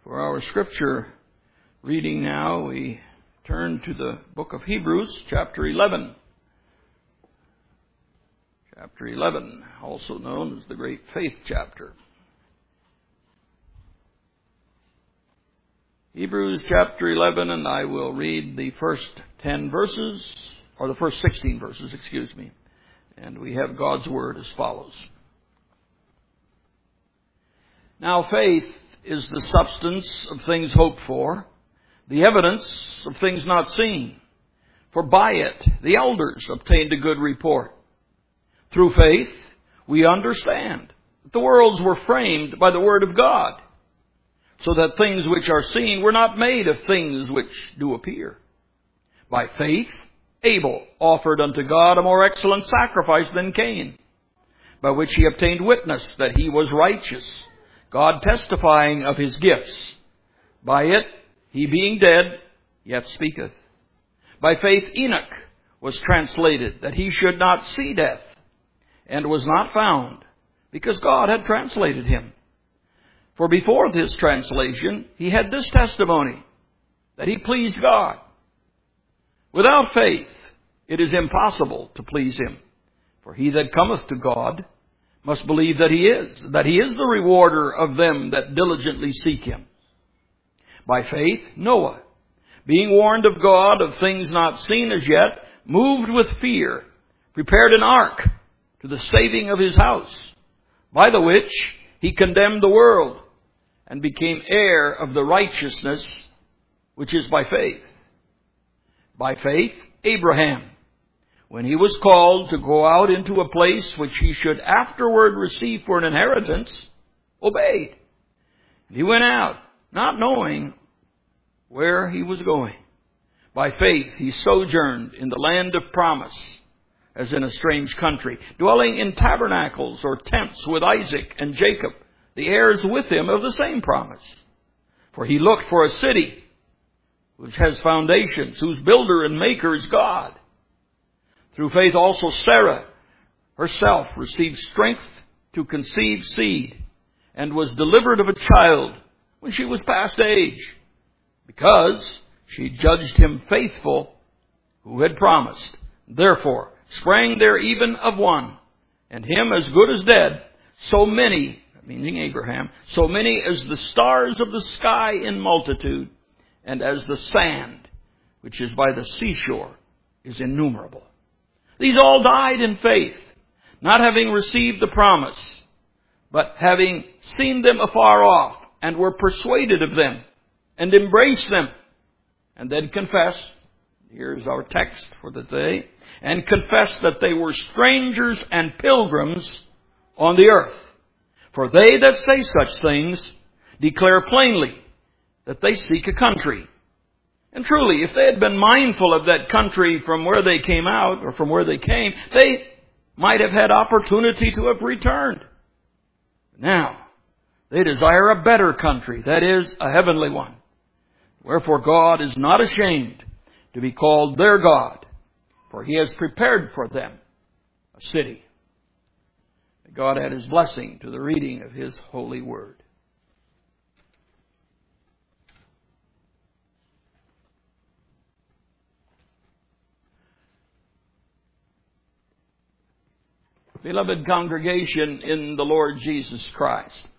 For our scripture reading now, we turn to the book of Hebrews, chapter 11. Chapter 11, also known as the Great Faith chapter. Hebrews chapter 11, and I will read the first 10 verses, or the first 16 verses, and we have God's word as follows. Now faith is the substance of things hoped for, the evidence of things not seen. For by it the elders obtained a good report. Through faith we understand that the worlds were framed by the word of God, so that things which are seen were not made of things which do appear. By faith Abel offered unto God a more excellent sacrifice than Cain, by which he obtained witness that he was righteous, God testifying of his gifts. By it, he being dead, yet speaketh. By faith Enoch was translated, that he should not see death, and was not found, because God had translated him. For before this translation, he had this testimony, that he pleased God. Without faith, it is impossible to please him. For he that cometh to God must believe that he is the rewarder of them that diligently seek him. By faith, Noah, being warned of God of things not seen as yet, moved with fear, prepared an ark to the saving of his house, by the which he condemned the world, and became heir of the righteousness which is by faith. By faith, Abraham, when he was called to go out into a place which he should afterward receive for an inheritance, obeyed. He went out, not knowing where he was going. By faith he sojourned in the land of promise, as in a strange country, dwelling in tabernacles or tents with Isaac and Jacob, the heirs with him of the same promise. For he looked for a city which has foundations, whose builder and maker is God. Through faith also Sarah herself received strength to conceive seed, and was delivered of a child when she was past age, because she judged him faithful who had promised. Therefore sprang there even of one, and him as good as dead, so many, meaning Abraham, so many as the stars of the sky in multitude, and as the sand which is by the seashore is innumerable. These all died in faith, not having received the promise, but having seen them afar off, and were persuaded of them, and embraced them, and then confessed, here's our text for the day, and confessed that they were strangers and pilgrims on the earth. For they that say such things declare plainly that they seek a country. And truly, if they had been mindful of that country from where they came out, or from where they came, they might have had opportunity to have returned. Now, they desire a better country, that is, a heavenly one. Wherefore God is not ashamed to be called their God, for he has prepared for them a city. May God add his blessing to the reading of his holy word. Beloved congregation in the Lord Jesus Christ,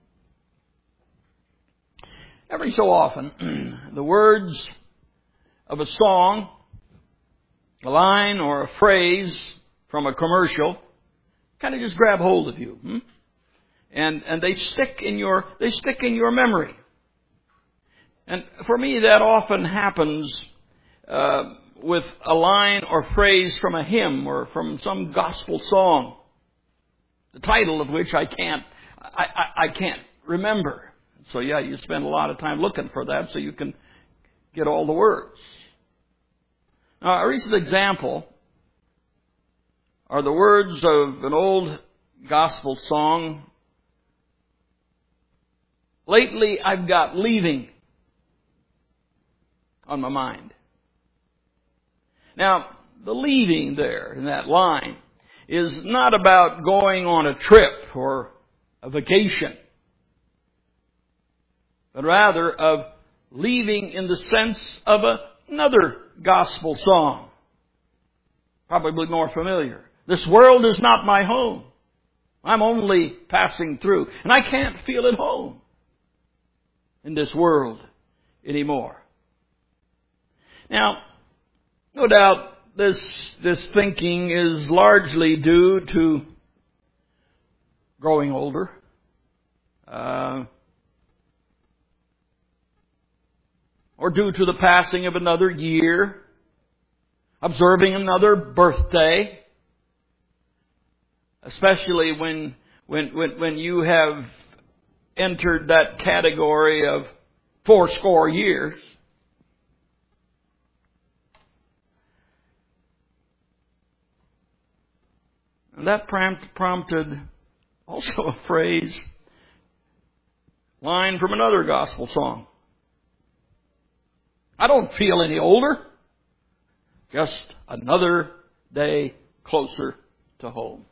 every so often, the words of a song, a line or a phrase from a commercial kind of just grab hold of you. And they stick in your memory. And for me, that often happens with a line or phrase from a hymn or from some gospel song, the title of which I can't remember. So you spend a lot of time looking for that so you can get all the words. Now, a recent example are the words of an old gospel song, "Lately I've got leaving on my mind." Now, the leaving there in that line is not about going on a trip or a vacation. but rather of leaving in the sense of another gospel song. Probably more familiar. This world is not my home. I'm only passing through. And I can't feel at home in this world anymore. Now, no doubt this thinking is largely due to growing older. Or due to the passing of another year, observing another birthday, especially when you have entered that category of 80 years. And that prompted also a line from another gospel song. I don't feel any older. Just another day closer to home.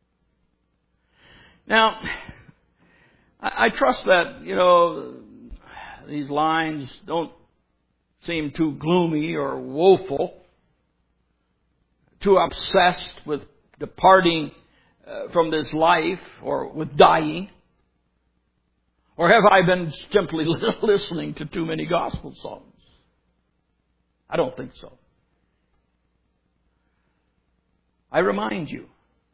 Now, I trust that, these lines don't seem too gloomy or woeful, too obsessed with departing from this life or with dying. Or have I been simply listening to too many gospel songs? I don't think so. I remind you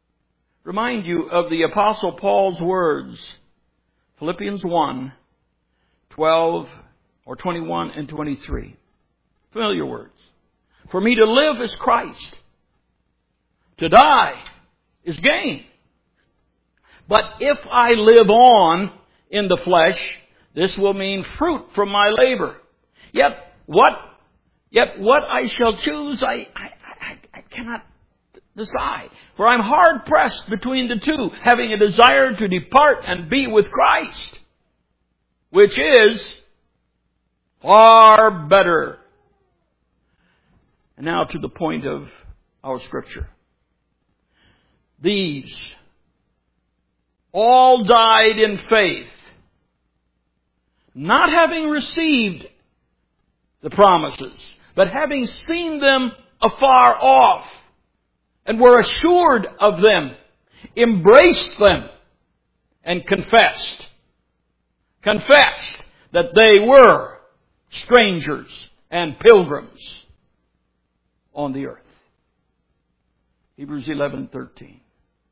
of the Apostle Paul's words, Philippians 1, 12 or 21 and 23. Familiar words. For me to live is Christ. To die is gain. But if I live on in the flesh, this will mean fruit from my labor. Yet what I shall choose, I cannot decide. For I'm hard pressed between the two, having a desire to depart and be with Christ, which is far better. And now to the point of our scripture. These all died in faith, not having received the promises, but having seen them afar off, and were assured of them, embraced them, and confessed that they were strangers and pilgrims on the earth. Hebrews 11:13.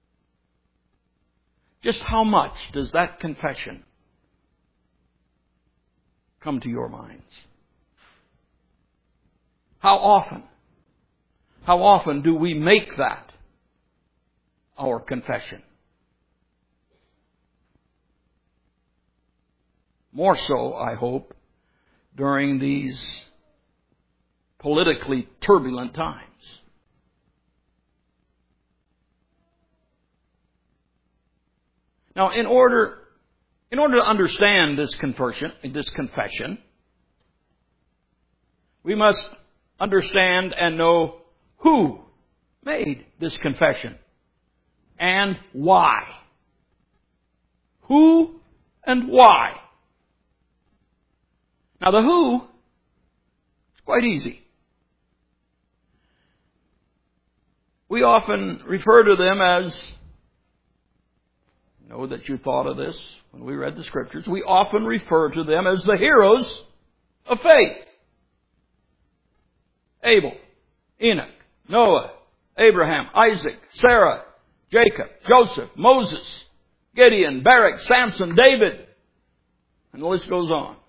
Just how much does that confession come to your minds? How often do we make that our confession? More so, I hope, during these politically turbulent times. Now, in order to understand this confession, we must understand and know who made this confession and why. Who and why. Now, the who is quite easy. We often refer to them as, I know that you thought of this when we read the scriptures, we often refer to them as the heroes of faith. Abel, Enoch, Noah, Abraham, Isaac, Sarah, Jacob, Joseph, Moses, Gideon, Barak, Samson, David, and the list goes on.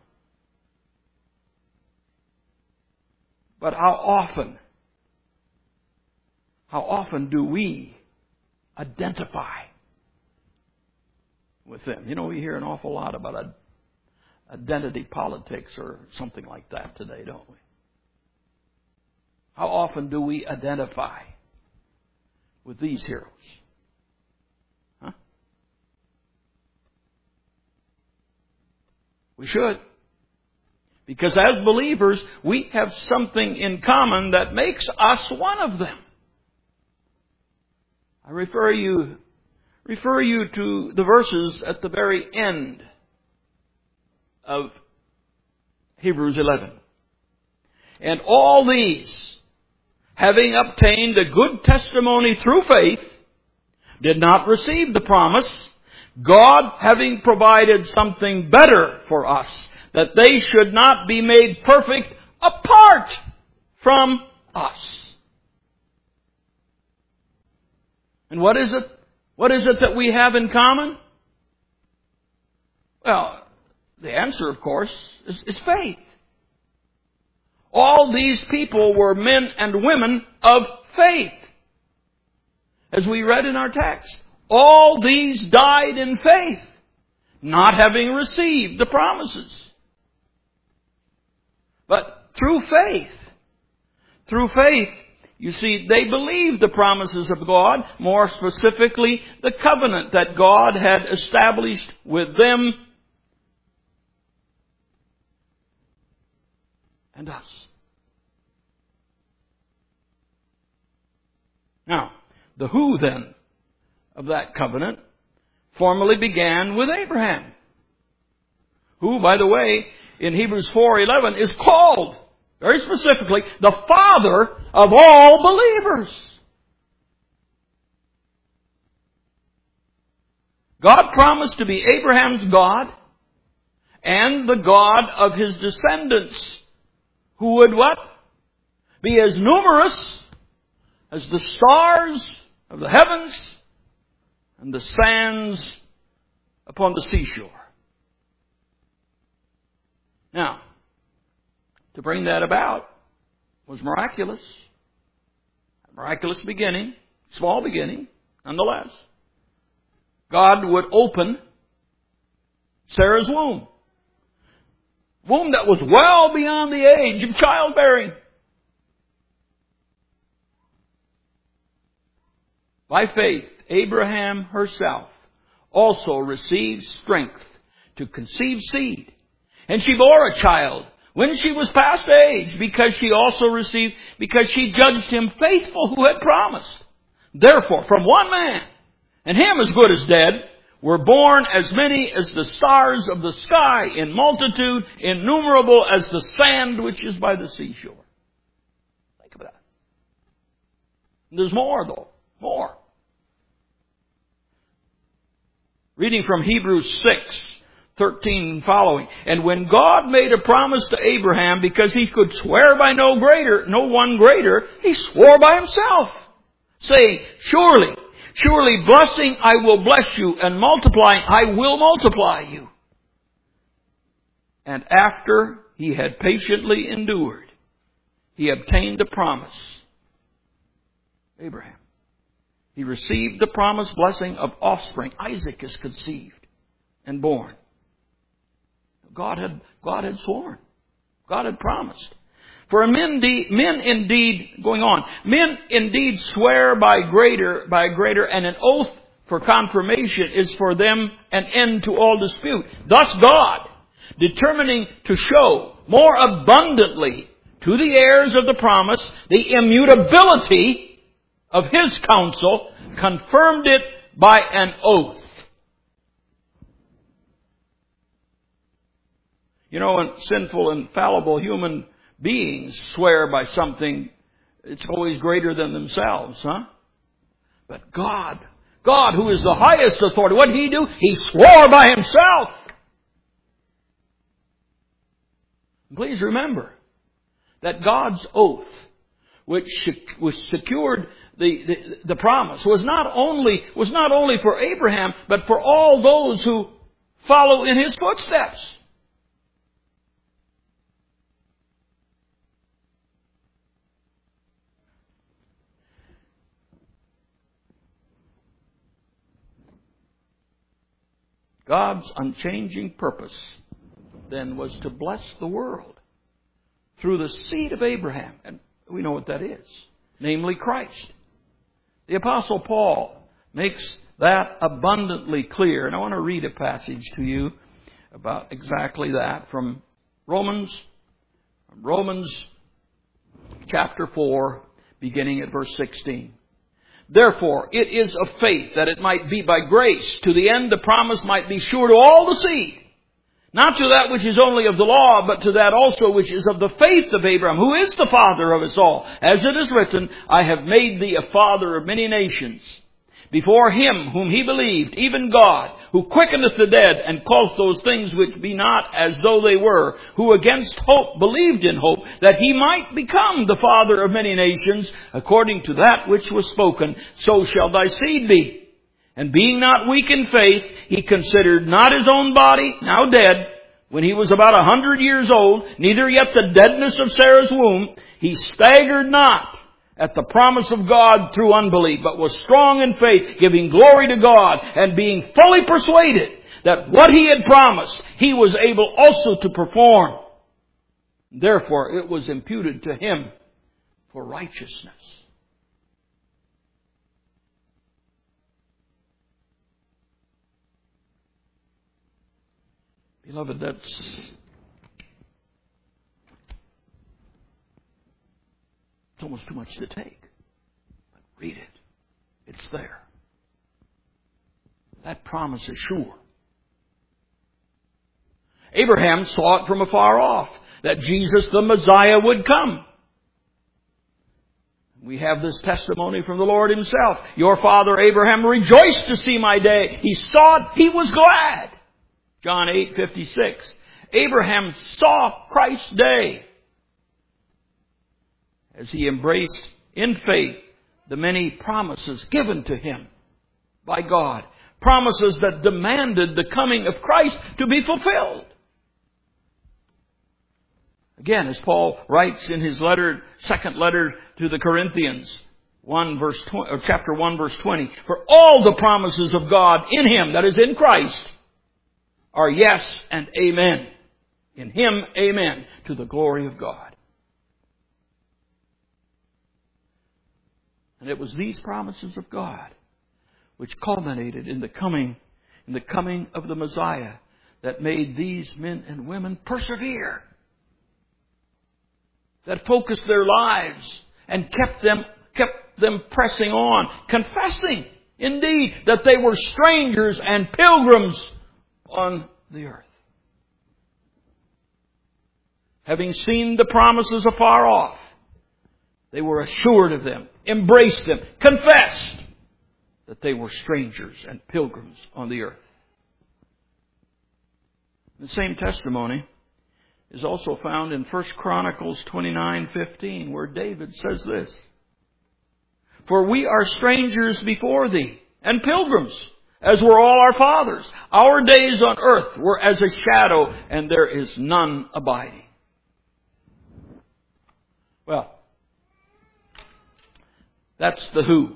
But how often do we identify with them? We hear an awful lot about identity politics or something like that today, don't we? How often do we identify with these heroes? Huh? We should. Because as believers, we have something in common that makes us one of them. I refer you to the verses at the very end of Hebrews 11. And all these, having obtained a good testimony through faith, did not receive the promise, God having provided something better for us, that they should not be made perfect apart from us. And what is it? What is it that we have in common? Well, the answer, of course, is faith. All these people were men and women of faith. As we read in our text, all these died in faith, not having received the promises. But through faith, you see, they believed the promises of God, more specifically, the covenant that God had established with them and us. Now, the who then of that covenant formally began with Abraham, who, by the way, in Hebrews 4:11 is called, very specifically, the father of all believers. God promised to be Abraham's God and the God of his descendants, who would what? Be as numerous as the stars of the heavens and the sands upon the seashore. Now, to bring that about was miraculous. A miraculous beginning, small beginning, nonetheless. God would open Sarah's womb. Womb that was well beyond the age of childbearing. By faith, Abraham herself also received strength to conceive seed. And she bore a child when she was past age, because she judged him faithful who had promised. Therefore, from one man, and him as good as dead, were born as many as the stars of the sky, in multitude, innumerable as the sand which is by the seashore. Think of that. There's more, though. More. Reading from Hebrews 6:13 and following. And when God made a promise to Abraham, because he could swear by no one greater, he swore by himself, saying, Surely blessing I will bless you, and multiplying I will multiply you. And after he had patiently endured, he obtained the promise. Abraham. He received the promised blessing of offspring. Isaac is conceived and born. God had sworn. God had promised. For men indeed swear by greater, and an oath for confirmation is for them an end to all dispute. Thus God, determining to show more abundantly to the heirs of the promise the immutability of his counsel, confirmed it by an oath. You know, when sinful and fallible human beings swear by something, it's always greater than themselves, huh? But God who is the highest authority, what did he do? He swore by himself. Please remember that God's oath, which secured the promise, was not only for Abraham, but for all those who follow in his footsteps. God's unchanging purpose then was to bless the world through the seed of Abraham. And we know what that is, namely Christ. The Apostle Paul makes that abundantly clear. And I want to read a passage to you about exactly that from Romans chapter 4, beginning at verse 16. Therefore, it is of faith that it might be by grace, to the end the promise might be sure to all the seed, Not to that which is only of the law, but to that also which is of the faith of Abraham, who is the father of us all. As it is written, I have made thee a father of many nations. Before him whom he believed, even God, who quickeneth the dead, and caused those things which be not as though they were, who against hope believed in hope, that he might become the father of many nations, according to that which was spoken, so shall thy seed be. And being not weak in faith, he considered not his own body, now dead, when he was about 100 years old, neither yet the deadness of Sarah's womb. He staggered not at the promise of God through unbelief, but was strong in faith, giving glory to God, and being fully persuaded that what he had promised, he was able also to perform. Therefore, it was imputed to him for righteousness. Beloved, it's almost too much to take. But read it. It's there. That promise is sure. Abraham saw it from afar off, that Jesus the Messiah would come. We have this testimony from the Lord himself. Your father Abraham rejoiced to see my day. He saw it. He was glad. John 8:56. Abraham saw Christ's day as he embraced in faith the many promises given to him by God. Promises that demanded the coming of Christ to be fulfilled. Again, as Paul writes in his letter, second letter to the Corinthians, chapter 1, verse 20, for all the promises of God in him, that is in Christ, are yes and amen. In him, amen, to the glory of God. And it was these promises of God which culminated in the coming of the Messiah that made these men and women persevere. That focused their lives and kept them pressing on, confessing indeed that they were strangers and pilgrims on the earth. Having seen the promises afar off, they were assured of them, embraced them, confessed that they were strangers and pilgrims on the earth. The same testimony is also found in 1 Chronicles 29:15, where David says this, for we are strangers before thee, and pilgrims, as were all our fathers. Our days on earth were as a shadow, and there is none abiding. Well, that's the who.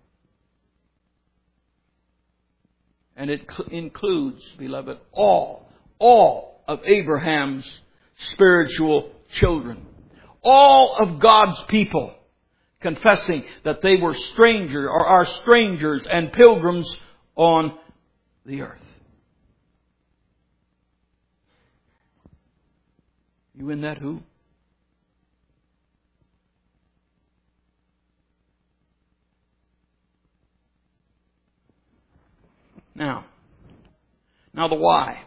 And it includes, beloved, all of Abraham's spiritual children. All of God's people confessing that they were strangers or are strangers and pilgrims on the earth. You in that who? Now the why.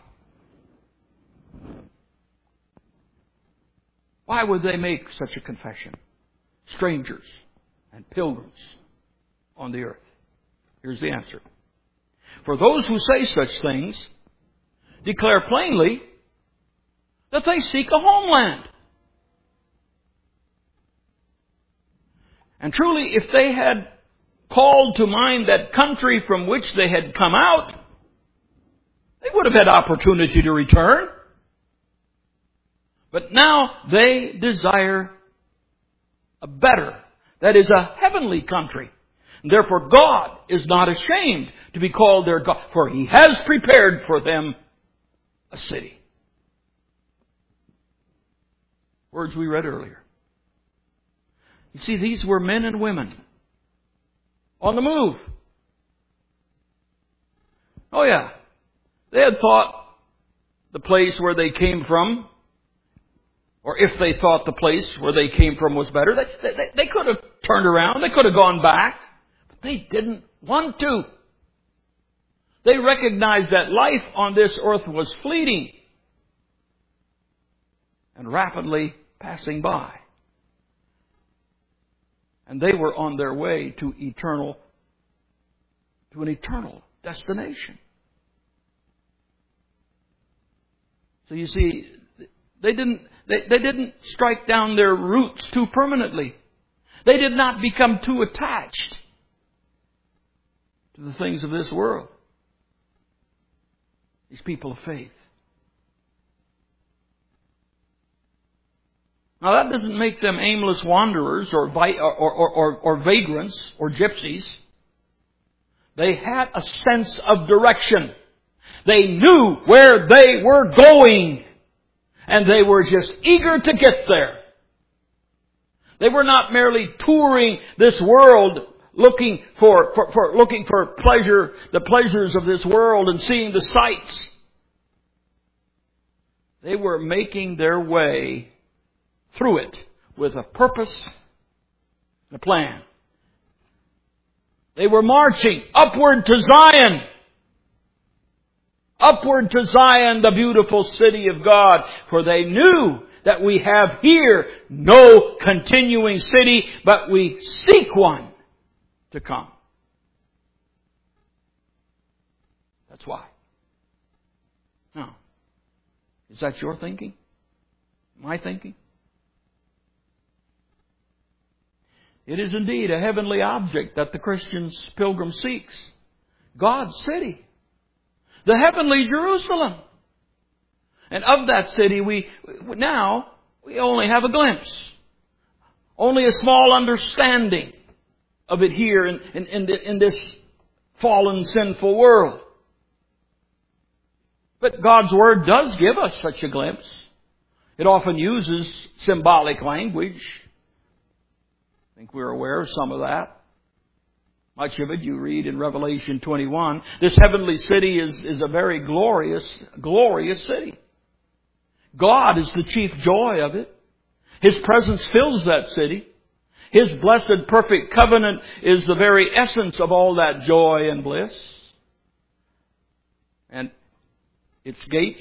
Why would they make such a confession? Strangers and pilgrims on the earth. Here's the answer. For those who say such things declare plainly that they seek a homeland. And truly, if they had called to mind that country from which they had come out, they would have had opportunity to return. But now they desire a better, that is a heavenly country. And therefore God is not ashamed to be called their God, for He has prepared for them a city. Words we read earlier. You see, these were men and women on the move. Oh yeah. They had thought the place where they came from, or if they thought the place where they came from was better, they could have turned around. They could have gone back. But they didn't want to. They recognized that life on this earth was fleeting. and rapidly passing by. And they were on their way to an eternal destination. So you see, they didn't strike down their roots too permanently. They did not become too attached to the things of this world. These people of faith. Now that doesn't make them aimless wanderers or vagrants or gypsies. They had a sense of direction. They knew where they were going. And they were just eager to get there. They were not merely touring this world looking for pleasure, the pleasures of this world and seeing the sights. They were making their way through it with a purpose and a plan. They were marching upward to Zion. Upward to Zion, the beautiful city of God. For they knew that we have here no continuing city, but we seek one to come. That's why. Now, is that your thinking? My thinking? It is indeed a heavenly object that the Christian's pilgrim seeks. God's city. The heavenly Jerusalem. And of that city we only have a glimpse. Only a small understanding of it here in this fallen, sinful world. But God's Word does give us such a glimpse. It often uses symbolic language. I think we're aware of some of that. Much of it you read in Revelation 21. This heavenly city is a very glorious city. God is the chief joy of it. His presence fills that city. His blessed perfect covenant is the very essence of all that joy and bliss. And its gates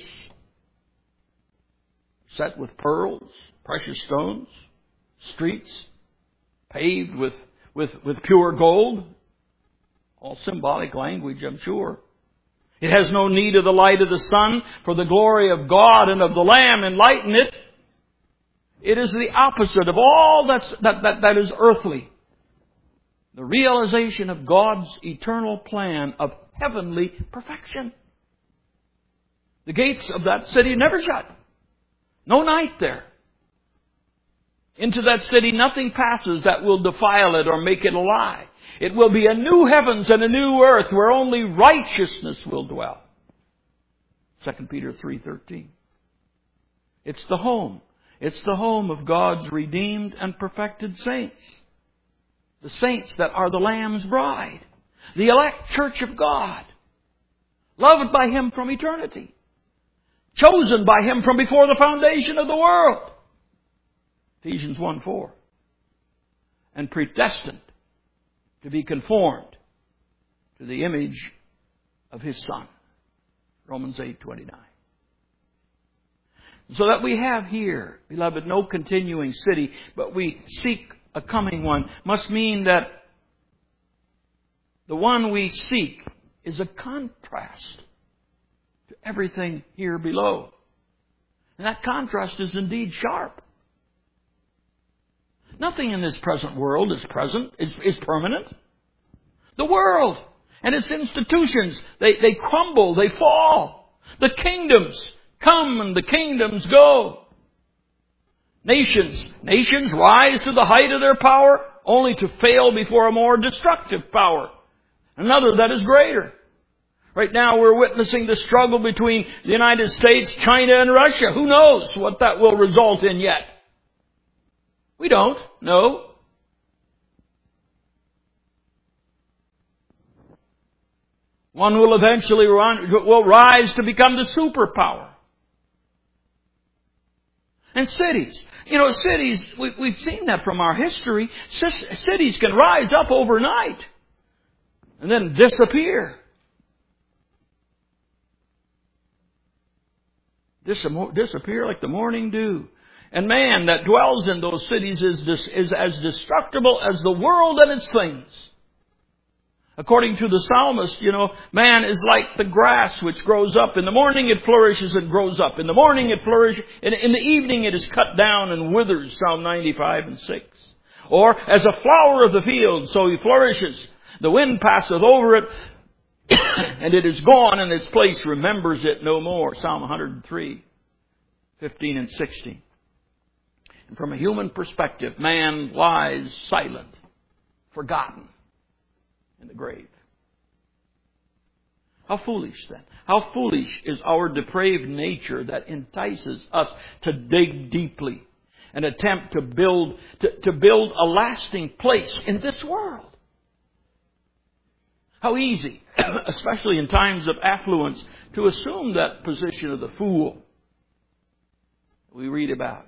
set with pearls, precious stones, streets paved with pure gold. All symbolic language, I'm sure. It has no need of the light of the sun, for the glory of God and of the Lamb enlighten it. It is the opposite of all that is earthly. The realization of God's eternal plan of heavenly perfection. The gates of that city never shut. No night there. Into that city nothing passes that will defile it or make it a lie. It will be a new heavens and a new earth where only righteousness will dwell. 2 Peter 3:13. It's the home. It's the home of God's redeemed and perfected saints. The saints that are the Lamb's bride. The elect church of God. Loved by Him from eternity. Chosen by Him from before the foundation of the world. Ephesians 1:4. And predestined to be conformed to the image of His Son. Romans 8:29. So that we have here, beloved, no continuing city, but we seek a coming one, must mean that the one we seek is a contrast to everything here below. And that contrast is indeed sharp. Nothing in this present world is permanent. The world and its institutions, they crumble, they fall. The kingdoms come and the kingdoms go. Nations rise to the height of their power, only to fail before a more destructive power. Another that is greater. Right now we're witnessing the struggle between the United States, China, and Russia. Who knows what that will result in yet? We don't know. One will eventually rise to become the superpower. And cities. Cities, we've seen that from our history. Cities can rise up overnight and then disappear. Disappear like the morning dew. And man that dwells in those cities is as destructible as the world and its things. According to the psalmist, man is like the grass which grows up. In the morning it flourishes and grows up. In the morning it flourishes. In the evening it is cut down and withers. Psalm 95 and 6. Or as a flower of the field, so he flourishes. The wind passeth over it, and it is gone, and its place remembers it no more. Psalm 103, 15 and 16. And from a human perspective, man lies silent, forgotten in the grave. How foolish then. How foolish is our depraved nature that entices us to dig deeply and attempt to build a lasting place in this world. How easy, especially in times of affluence, to assume that position of the fool we read about.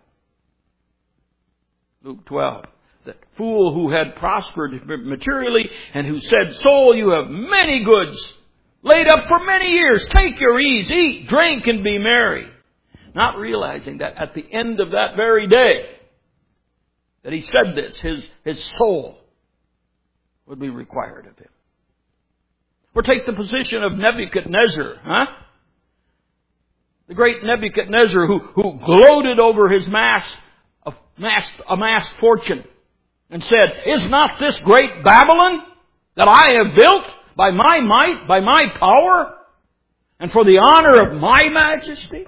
Luke 12. That fool who had prospered materially and who said, "Soul, you have many goods laid up for many years. Take your ease, eat, drink, and be merry." Not realizing that at the end of that very day that he said this, his soul would be required of him. Or take the position of Nebuchadnezzar, the great Nebuchadnezzar who gloated over his amassed fortune and said, "Is not this great Babylon that I have built by my might, by my power, and for the honor of my majesty?"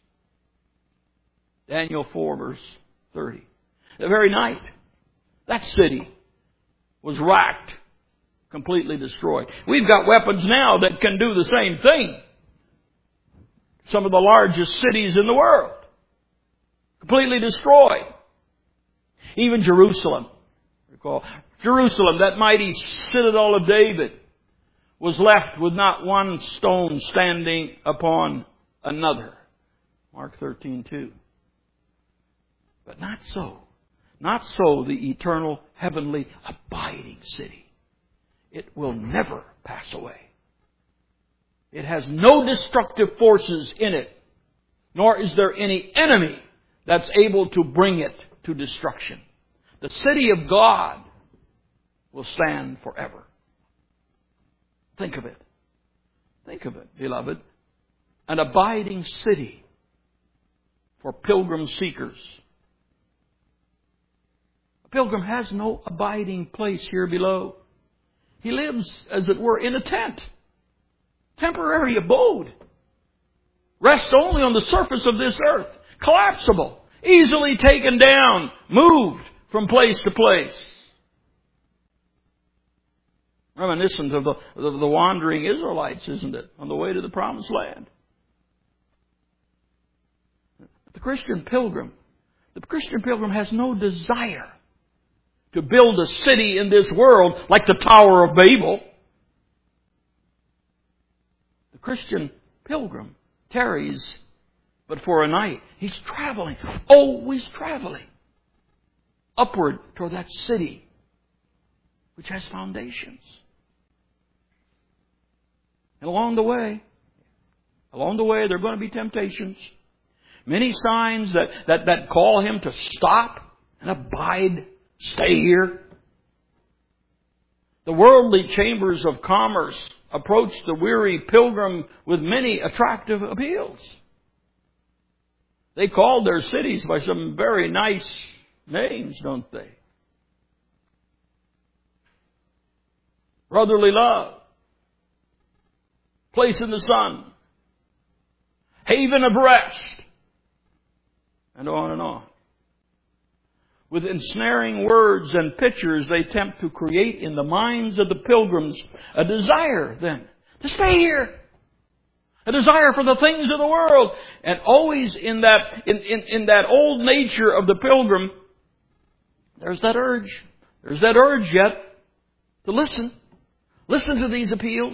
Daniel 4 verse 30. The very night that city was racked, completely destroyed. We've got weapons now that can do the same thing. Some of the largest cities in the world, completely destroyed. Even Jerusalem. Recall, Jerusalem, that mighty citadel of David, was left with not one stone standing upon another. Mark 13:2. But not so. Not so the eternal, heavenly, abiding city. It will never pass away. It has no destructive forces in it, nor is there any enemy that's able to bring it to destruction. The city of God will stand forever. Think of it. Think of it, beloved. An abiding city for pilgrim seekers. A pilgrim has no abiding place here below. He lives, as it were, in a tent. Temporary abode. Rests only on the surface of this earth. Collapsible. Easily taken down. Moved from place to place. Reminiscent of the wandering Israelites, isn't it? On the way to the promised land. The Christian pilgrim has no desire to build a city in this world like the Tower of Babel. The Christian pilgrim tarries, but for a night. He's traveling, always traveling, upward toward that city which has foundations. And along the way, there are going to be temptations. Many signs that call him to stop and abide. Stay here. The worldly chambers of commerce approach the weary pilgrim with many attractive appeals. They call their cities by some very nice names, don't they? Brotherly love. Place in the sun. Haven of rest. And on and on. With ensnaring words and pictures, they attempt to create in the minds of the pilgrims a desire then to stay here. A desire for the things of the world. And always in that old nature of the pilgrim, there's that urge. There's that urge yet to listen. Listen to these appeals.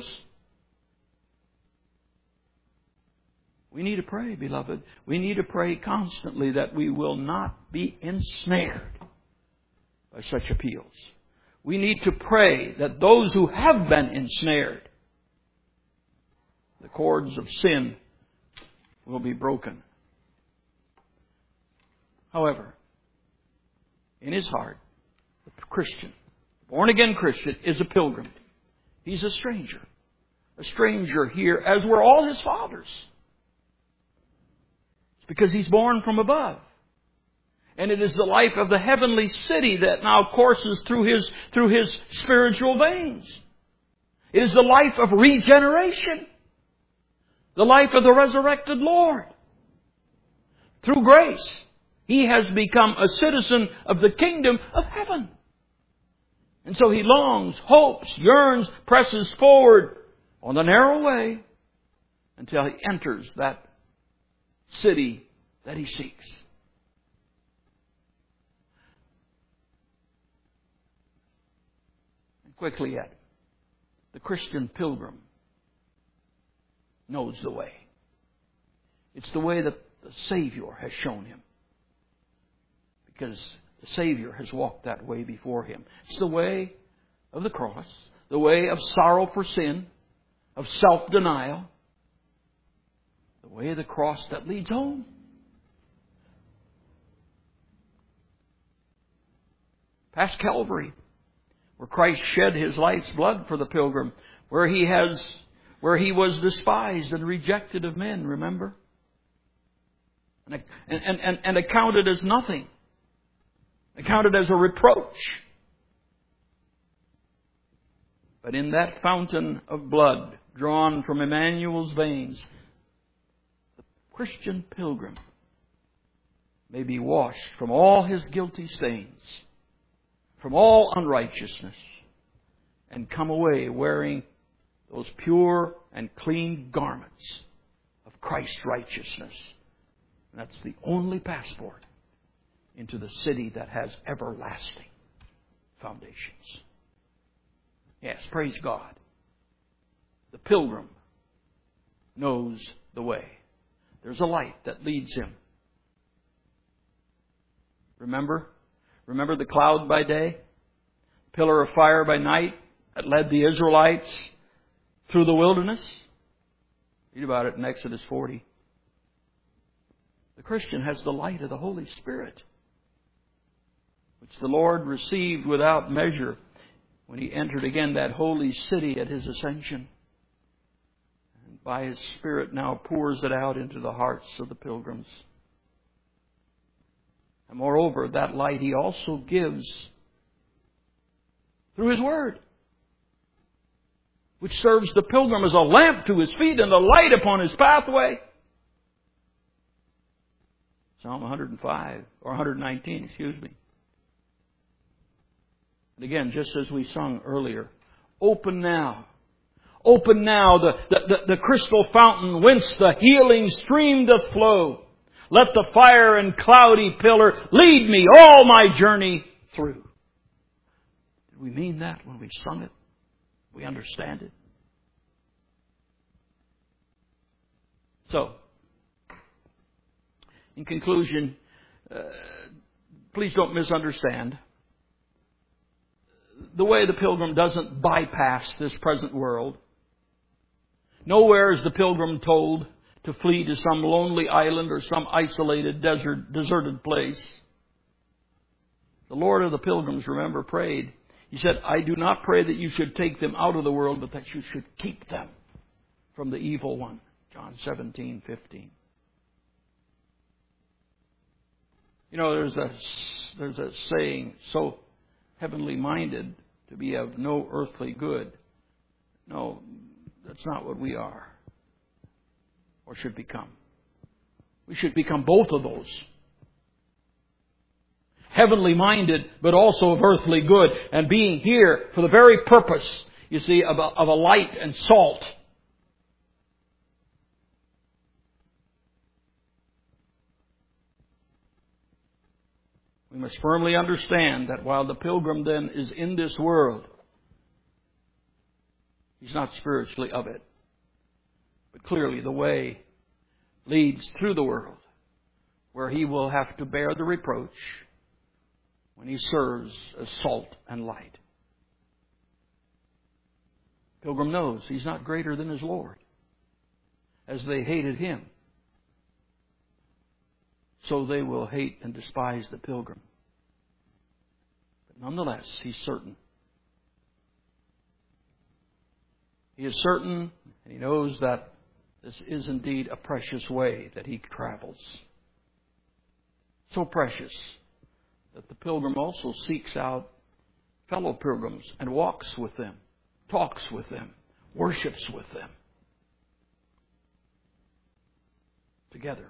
We need to pray, beloved. We need to pray constantly that we will not be ensnared by such appeals. We need to pray that those who have been ensnared, the cords of sin will be broken. However, in his heart, the Christian, born-again Christian, is a pilgrim. He's a stranger. A stranger here, as were all his fathers. It's because he's born from above. And it is the life of the heavenly city that now courses through his spiritual veins. It is the life of regeneration. The life of the resurrected Lord. Through grace, he has become a citizen of the kingdom of heaven. And so he longs, hopes, yearns, presses forward on the narrow way until he enters that city that he seeks. And quickly yet, the Christian pilgrim knows the way. It's the way that the Savior has shown him. Because the Savior has walked that way before him. It's the way of the cross, the way of sorrow for sin, of self-denial, the way of the cross that leads home. Past Calvary, where Christ shed His life's blood for the pilgrim, where He was despised and rejected of men, remember? And accounted as nothing. Accounted as a reproach. But in that fountain of blood drawn from Emmanuel's veins, the Christian pilgrim may be washed from all his guilty stains, from all unrighteousness, and come away wearing those pure and clean garments of Christ's righteousness. And that's the only passport into the city that has everlasting foundations. Yes, praise God. The pilgrim knows the way. There's a light that leads him. Remember the cloud by day, pillar of fire by night that led the Israelites through the wilderness? Read about it in Exodus 40. The Christian has the light of the Holy Spirit, which the Lord received without measure when He entered again that holy city at His ascension. And by His Spirit now pours it out into the hearts of the pilgrims. And moreover, that light He also gives through His Word, which serves the pilgrim as a lamp to his feet and a light upon his pathway. Psalm 105, or 119, excuse me. And again, just as we sung earlier, open now. Open now the crystal fountain whence the healing stream doth flow. Let the fire and cloudy pillar lead me all my journey through. Did we mean that when we sung it? We understand it. So, in conclusion, please don't misunderstand. The way of the pilgrim doesn't bypass this present world. Nowhere is the pilgrim told to flee to some lonely island or some isolated deserted place. The Lord of the pilgrims, remember, prayed. He said, I do not pray that you should take them out of the world, but that you should keep them from the evil one. John 17:15. You know, there's a saying, so heavenly minded to be of no earthly good. No, that's not what we are or should become. We should become both of those. Heavenly minded, but also of earthly good, and being here for the very purpose, you see, of a light and salt. We must firmly understand that while the pilgrim then is in this world, he's not spiritually of it. But clearly the way leads through the world, where he will have to bear the reproach when he serves as salt and light. Pilgrim knows he's not greater than his Lord, as they hated him. so they will hate and despise the pilgrim. But nonetheless, he's certain. He is certain, and he knows that this is indeed a precious way that he travels. So precious that the pilgrim also seeks out fellow pilgrims and walks with them, talks with them, worships with them. Together.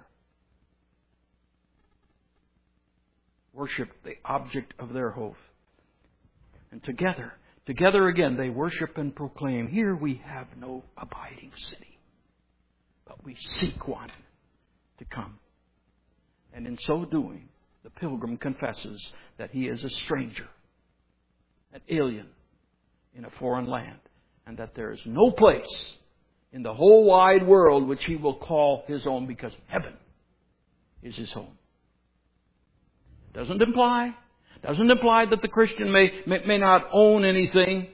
Worship the object of their hope. And together again, they worship and proclaim, here we have no abiding city, but we seek one to come. And in so doing, the pilgrim confesses that he is a stranger, an alien in a foreign land, and that there is no place in the whole wide world which he will call his own, because heaven is his home. Doesn't imply that the Christian may not own anything.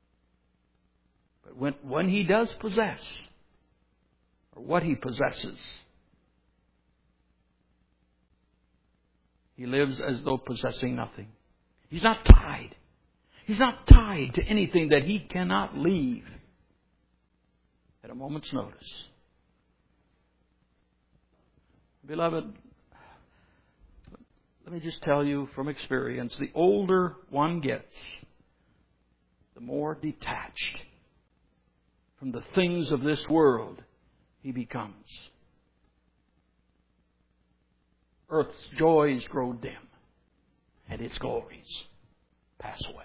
But when he does possess, or what he possesses, he lives as though possessing nothing. He's not tied. He's not tied to anything that he cannot leave at a moment's notice. Beloved, let me just tell you from experience, the older one gets, the more detached from the things of this world he becomes. Earth's joys grow dim, and its glories pass away.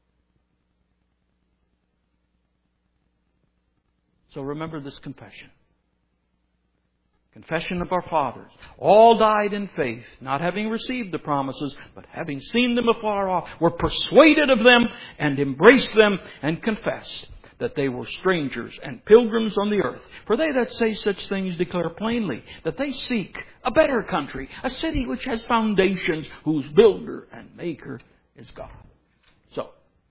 So remember this confession. Confession of our fathers. All died in faith, not having received the promises, but having seen them afar off, were persuaded of them and embraced them and confessed that they were strangers and pilgrims on the earth. For they that say such things declare plainly that they seek a better country, a city which has foundations, whose builder and maker is God. So,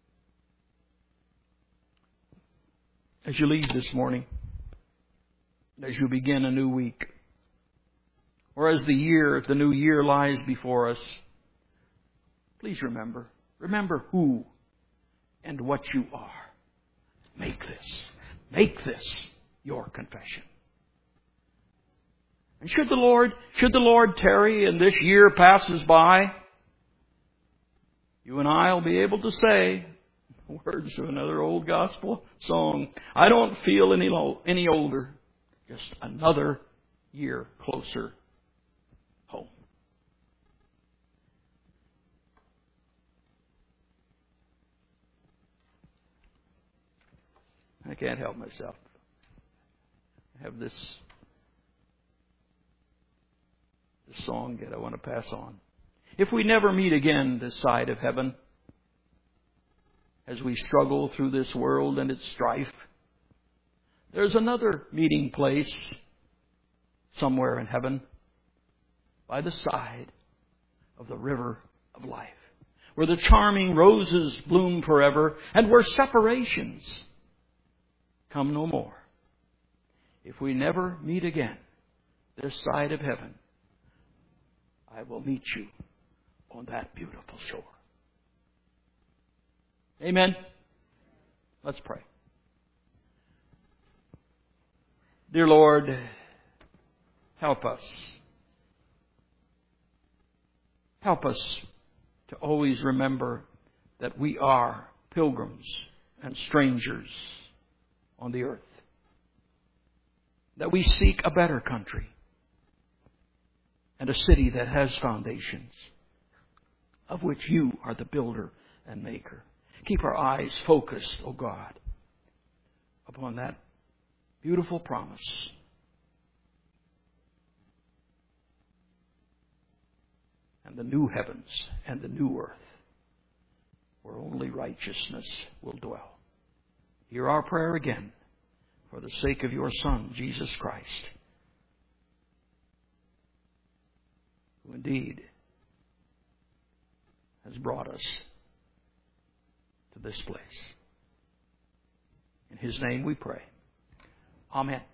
as you leave this morning, as you begin a new week, or as the new year lies before us, please remember who and what you are. Make this your confession. And should the Lord tarry and this year passes by, you and I will be able to say, words of another old gospel song, I don't feel any older, just another year closer home. I can't help myself. I have this song that I want to pass on. If we never meet again this side of heaven, as we struggle through this world and its strife, there's another meeting place somewhere in heaven by the side of the river of life, where the charming roses bloom forever and where separations come no more. If we never meet again this side of heaven, I will meet you on that beautiful shore. Amen. Let's pray. Dear Lord, help us. Help us to always remember that we are pilgrims and strangers on the earth. That we seek a better country and a city that has foundations, of which you are the builder and maker. Keep our eyes focused, O God, upon that beautiful promise. And the new heavens and the new earth, where only righteousness will dwell. Hear our prayer again, for the sake of your Son, Jesus Christ, who indeed has brought us to this place. In His name we pray. Amen.